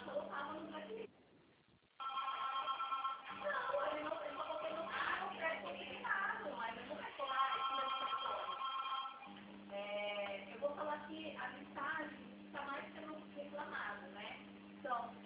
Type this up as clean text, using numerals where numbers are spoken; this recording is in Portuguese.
Eu vou falar que a mensagem está mais sendo reclamada, né? Então,